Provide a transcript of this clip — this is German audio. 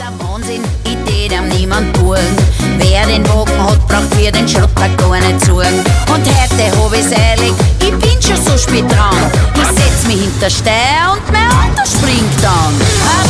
der Wahnsinn, ich tät ihm niemand tun. Wer den Wagen hat, braucht für den Schrotter gar nicht sorgen. Und heute hab ich's eilig, ich bin schon so spät dran. Ich setz mich hinter Steuer und mein Auto springt an.